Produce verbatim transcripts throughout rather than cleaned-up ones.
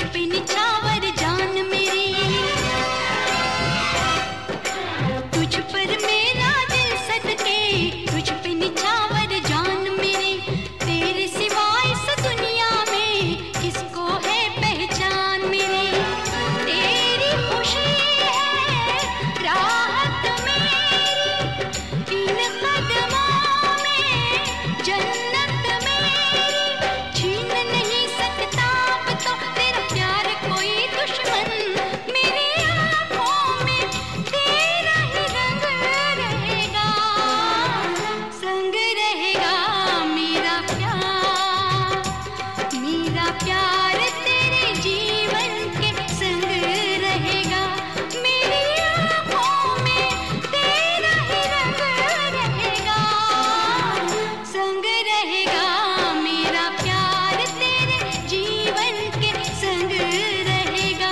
पे निछावर जान मेरी, तुझ पर मेरा दिल सदके, तुझ पे निछावर जान मेरी, तेरे सिवा इस दुनिया में किसको है पहचान मेरी। तेरी खुशी है राहत मेरी, इन कदमों में जन्नत मेरी, छीन नहीं सकता अब तो तेरा प्यार कोई दुश्मन। मेरी आँखों में तेरा ही रंग रहेगा, संग रहेगा मेरा प्यार, मेरा प्यार तेरे जीवन के संग रहेगा। मेरी आँखों में तेरा ही रंग रहेगा, संग रहेगा मेरा प्यार तेरे जीवन के संग रहेगा।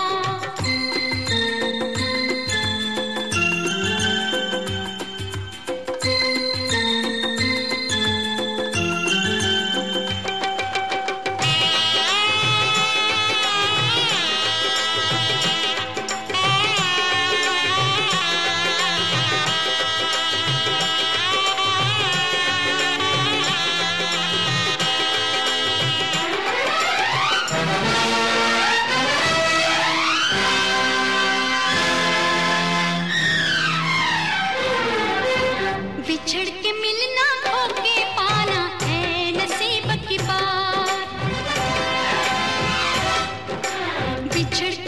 बिछड़ के मिलना खो के पाना है नसीब की बात, बिछड़